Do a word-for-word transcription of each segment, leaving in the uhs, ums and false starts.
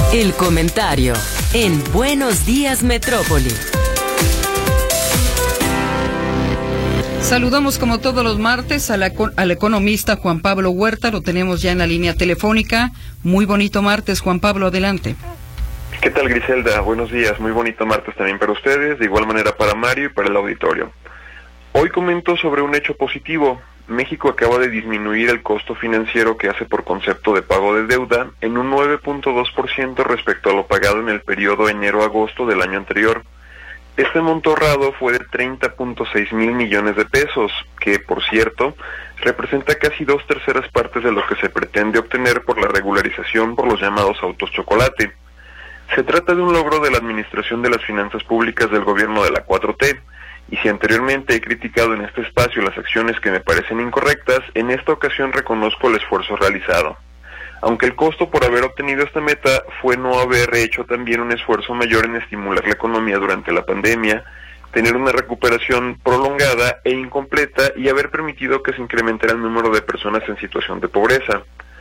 El comentario en Buenos Días Metrópoli. Saludamos como todos los martes a la, al economista Juan Pablo Huerta, lo tenemos ya en la línea telefónica. Muy bonito martes, Juan Pablo, adelante. ¿Qué tal, Griselda? Buenos días, muy bonito martes también para ustedes, de igual manera para Mario y para el auditorio. Hoy comento sobre un hecho positivo. México acaba de disminuir el costo financiero que hace por concepto de pago de deuda en un nueve punto dos por ciento respecto a lo pagado en el periodo enero-agosto del año anterior. Este monto ahorrado fue de treinta punto seis mil millones de pesos, que, por cierto, representa casi dos terceras partes de lo que se pretende obtener por la regularización por los llamados autos chocolate. Se trata de un logro de la administración de las finanzas públicas del gobierno de la cuatro T, y si anteriormente he criticado en este espacio las acciones que me parecen incorrectas, en esta ocasión reconozco el esfuerzo realizado. Aunque el costo por haber obtenido esta meta fue no haber hecho también un esfuerzo mayor en estimular la economía durante la pandemia, tener una recuperación prolongada e incompleta y haber permitido que se incrementara el número de personas en situación de pobreza.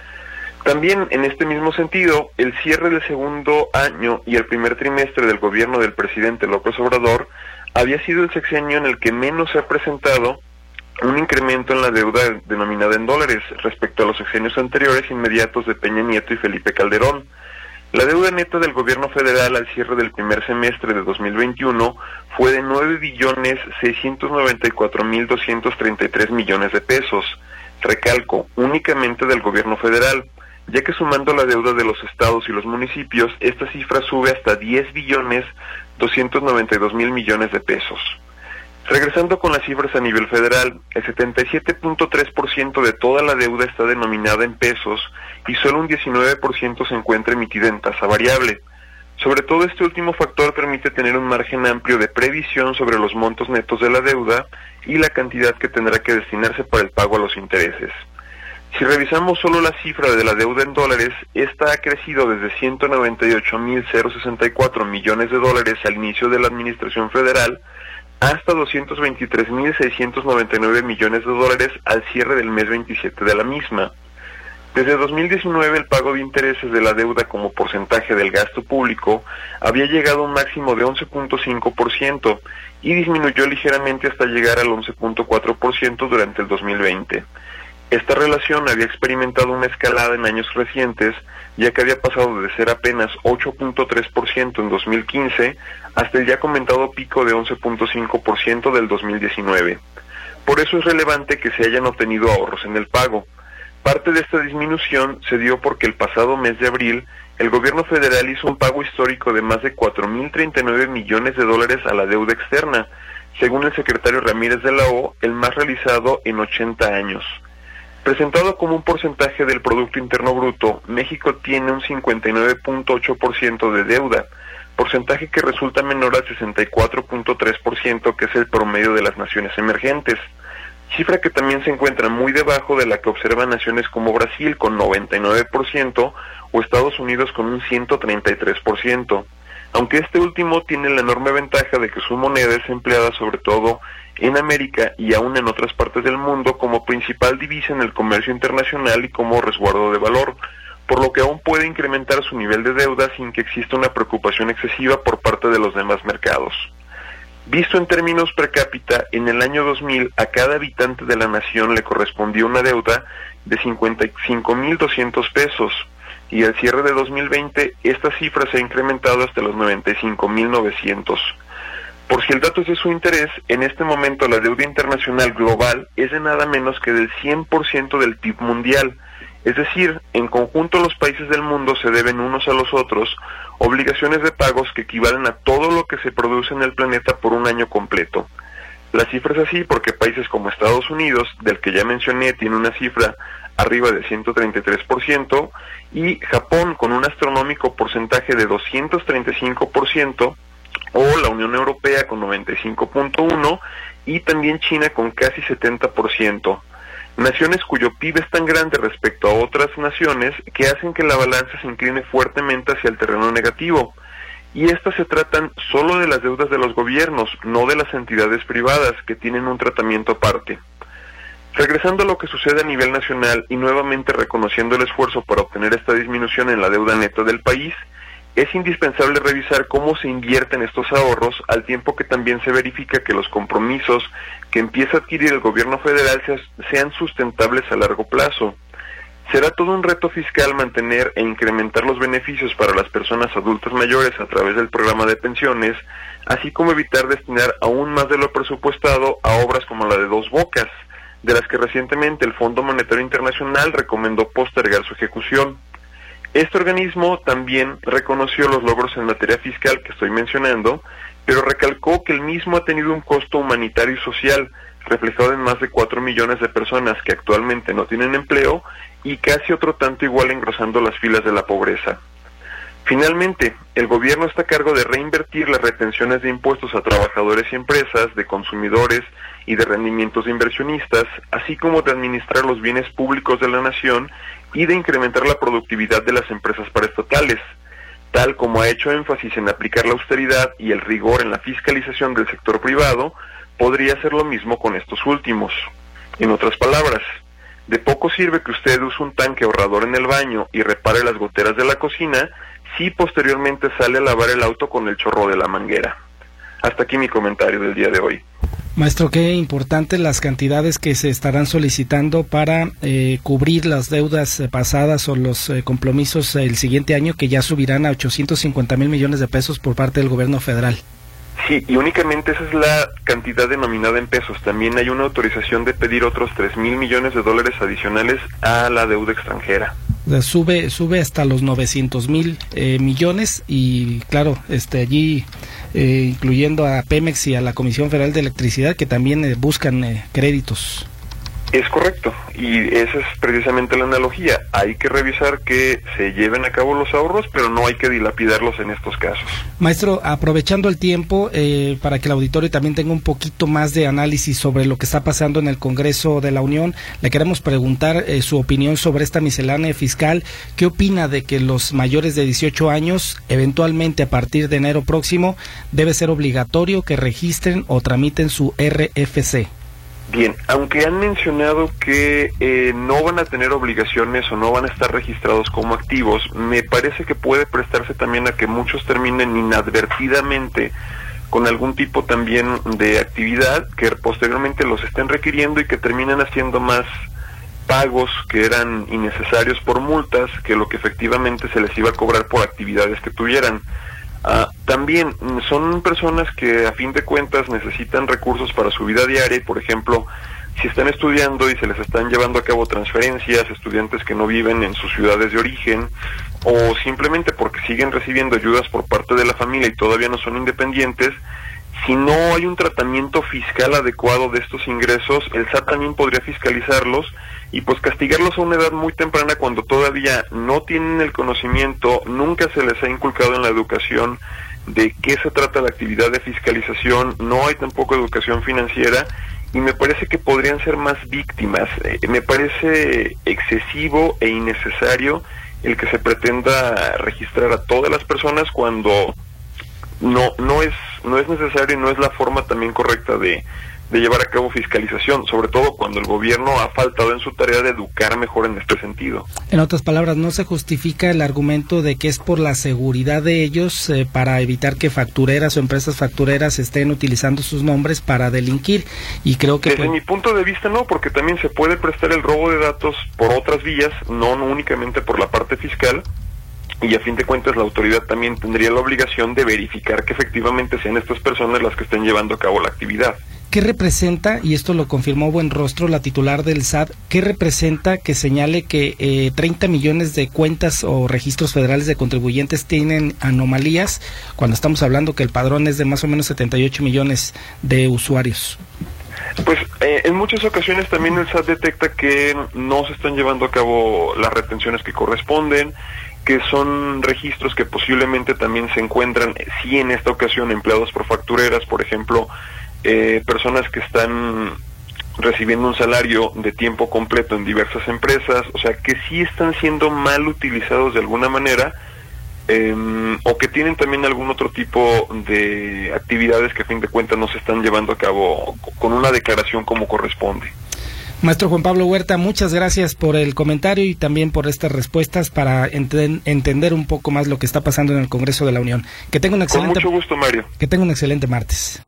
También, en este mismo sentido, el cierre del segundo año y el primer trimestre del gobierno del presidente López Obrador había sido el sexenio en el que menos se ha presentado un incremento en la deuda denominada en dólares respecto a los sexenios anteriores inmediatos de Peña Nieto y Felipe Calderón. La deuda neta del gobierno federal al cierre del primer semestre de dos mil veintiuno fue de nueve billones seiscientos noventa y cuatro mil doscientos treinta y tres millones de pesos, recalco, únicamente del gobierno federal, ya que sumando la deuda de los estados y los municipios, esta cifra sube hasta diez billones doscientos noventa y dos mil millones de pesos. Regresando con las cifras a nivel federal, el setenta y siete punto tres por ciento de toda la deuda está denominada en pesos y solo un diecinueve por ciento se encuentra emitida en tasa variable. Sobre todo este último factor permite tener un margen amplio de previsión sobre los montos netos de la deuda y la cantidad que tendrá que destinarse para el pago a los intereses. Si revisamos solo la cifra de la deuda en dólares, esta ha crecido desde ciento noventa y ocho mil sesenta y cuatro millones de dólares al inicio de la administración federal hasta doscientos veintitrés mil seiscientos noventa y nueve millones de dólares al cierre del mes veintisiete de la misma. Desde dos mil diecinueve el pago de intereses de la deuda como porcentaje del gasto público había llegado a un máximo de once punto cinco por ciento y disminuyó ligeramente hasta llegar al once punto cuatro por ciento durante el dos mil veinte. Esta relación había experimentado una escalada en años recientes, ya que había pasado de ser apenas ocho punto tres por ciento en dos mil quince hasta el ya comentado pico de once punto cinco por ciento del dos mil diecinueve. Por eso es relevante que se hayan obtenido ahorros en el pago. Parte de esta disminución se dio porque el pasado mes de abril, el gobierno federal hizo un pago histórico de más de cuatro mil treinta y nueve millones de dólares a la deuda externa, según el secretario Ramírez de la O, el más realizado en ochenta años. Presentado como un porcentaje del Producto Interno Bruto, México tiene un cincuenta y nueve punto ocho por ciento de deuda, porcentaje que resulta menor al sesenta y cuatro punto tres por ciento que es el promedio de las naciones emergentes, cifra que también se encuentra muy debajo de la que observan naciones como Brasil con noventa y nueve por ciento o Estados Unidos con un ciento treinta y tres por ciento, aunque este último tiene la enorme ventaja de que su moneda es empleada sobre todo en América y aún en otras partes del mundo como principal divisa en el comercio internacional y como resguardo de valor, por lo que aún puede incrementar su nivel de deuda sin que exista una preocupación excesiva por parte de los demás mercados. Visto en términos per cápita, en el año dos mil a cada habitante de la nación le correspondía una deuda de cincuenta y cinco mil doscientos pesos, y al cierre de dos mil veinte esta cifra se ha incrementado hasta los noventa y cinco mil novecientos. Por si el dato es de su interés, en este momento la deuda internacional global es de nada menos que del cien por ciento del P I B mundial, es decir, en conjunto los países del mundo se deben unos a los otros obligaciones de pagos que equivalen a todo lo que se produce en el planeta por un año completo. La cifra es así porque países como Estados Unidos, del que ya mencioné, tiene una cifra arriba de ciento treinta y tres por ciento, y Japón con un astronómico porcentaje de doscientos treinta y cinco por ciento, o la Unión Europea con noventa y cinco punto uno por ciento y también China con casi setenta por ciento. Naciones cuyo P I B es tan grande respecto a otras naciones que hacen que la balanza se incline fuertemente hacia el terreno negativo. Y estas se tratan solo de las deudas de los gobiernos, no de las entidades privadas, que tienen un tratamiento aparte. Regresando a lo que sucede a nivel nacional y nuevamente reconociendo el esfuerzo para obtener esta disminución en la deuda neta del país, Es indispensable revisar cómo se invierten estos ahorros, al tiempo que también se verifica que los compromisos que empieza a adquirir el gobierno federal sean sustentables a largo plazo. Será todo un reto fiscal mantener e incrementar los beneficios para las personas adultas mayores a través del programa de pensiones, así como evitar destinar aún más de lo presupuestado a obras como la de Dos Bocas, de las que recientemente el Fondo Monetario Internacional recomendó postergar su ejecución. Este organismo también reconoció los logros en materia fiscal que estoy mencionando, pero recalcó que el mismo ha tenido un costo humanitario y social, reflejado en más de cuatro millones de personas que actualmente no tienen empleo y casi otro tanto igual engrosando las filas de la pobreza. Finalmente, el gobierno está a cargo de reinvertir las retenciones de impuestos a trabajadores y empresas, de consumidores y de rendimientos de inversionistas, así como de administrar los bienes públicos de la nación y de incrementar la productividad de las empresas paraestatales, tal como ha hecho énfasis en aplicar la austeridad y el rigor en la fiscalización del sector privado. Podría hacer lo mismo con estos últimos. En otras palabras, de poco sirve que usted use un tanque ahorrador en el baño y repare las goteras de la cocina si posteriormente sale a lavar el auto con el chorro de la manguera. Hasta aquí mi comentario del día de hoy. Maestro, qué importantes las cantidades que se estarán solicitando para eh, cubrir las deudas eh, pasadas o los eh, compromisos eh, el siguiente año, que ya subirán a ochocientos cincuenta mil millones de pesos por parte del gobierno federal. Sí, y únicamente esa es la cantidad denominada en pesos. También hay una autorización de pedir otros tres mil millones de dólares adicionales a la deuda extranjera. O sea, sube sube hasta los novecientos mil eh, millones y claro, este allí eh, incluyendo a Pemex y a la Comisión Federal de Electricidad, que también eh, buscan eh, créditos. Es correcto, y esa es precisamente la analogía. Hay que revisar que se lleven a cabo los ahorros, pero no hay que dilapidarlos en estos casos. Maestro, aprovechando el tiempo, eh, para que el auditorio también tenga un poquito más de análisis sobre lo que está pasando en el Congreso de la Unión, le queremos preguntar eh, su opinión sobre esta miscelánea fiscal. ¿Qué opina de que los mayores de dieciocho años, eventualmente a partir de enero próximo, debe ser obligatorio que registren o tramiten su R F C? Bien, aunque han mencionado que eh, no van a tener obligaciones o no van a estar registrados como activos, me parece que puede prestarse también a que muchos terminen inadvertidamente con algún tipo también de actividad que posteriormente los estén requiriendo y que terminen haciendo más pagos que eran innecesarios por multas que lo que efectivamente se les iba a cobrar por actividades que tuvieran. Uh, también son personas que a fin de cuentas necesitan recursos para su vida diaria y, por ejemplo, si están estudiando y se les están llevando a cabo transferencias, estudiantes que no viven en sus ciudades de origen, o simplemente porque siguen recibiendo ayudas por parte de la familia y todavía no son independientes, si no hay un tratamiento fiscal adecuado de estos ingresos, el S A T también podría fiscalizarlos y pues castigarlos a una edad muy temprana cuando todavía no tienen el conocimiento, nunca se les ha inculcado en la educación de qué se trata la actividad de fiscalización, no hay tampoco educación financiera y me parece que podrían ser más víctimas. Eh, me parece excesivo e innecesario el que se pretenda registrar a todas las personas cuando no no es no es necesario y no es la forma también correcta de de llevar a cabo fiscalización, sobre todo cuando el gobierno ha faltado en su tarea de educar mejor en este sentido. En otras palabras, no se justifica el argumento de que es por la seguridad de ellos eh, para evitar que factureras o empresas factureras estén utilizando sus nombres para delinquir, y creo que... Desde pues... mi punto de vista no, porque también se puede prestar el robo de datos por otras vías, no, no únicamente por la parte fiscal, y a fin de cuentas la autoridad también tendría la obligación de verificar que efectivamente sean estas personas las que estén llevando a cabo la actividad. ¿Qué representa, y esto lo confirmó Buenrostro, la titular del S A T, qué representa que señale que eh, treinta millones de cuentas o registros federales de contribuyentes tienen anomalías, cuando estamos hablando que el padrón es de más o menos setenta y ocho millones de usuarios? Pues eh, en muchas ocasiones también el S A T detecta que no se están llevando a cabo las retenciones que corresponden, que son registros que posiblemente también se encuentran, sí en esta ocasión, empleados por factureras, por ejemplo, eh, personas que están recibiendo un salario de tiempo completo en diversas empresas, o sea, que sí están siendo mal utilizados de alguna manera, eh, o que tienen también algún otro tipo de actividades que a fin de cuentas no se están llevando a cabo con una declaración como corresponde. Maestro Juan Pablo Huerta, muchas gracias por el comentario y también por estas respuestas para enten- entender un poco más lo que está pasando en el Congreso de la Unión. Que tenga un excelente, Con mucho gusto, Mario. Que tenga un excelente martes.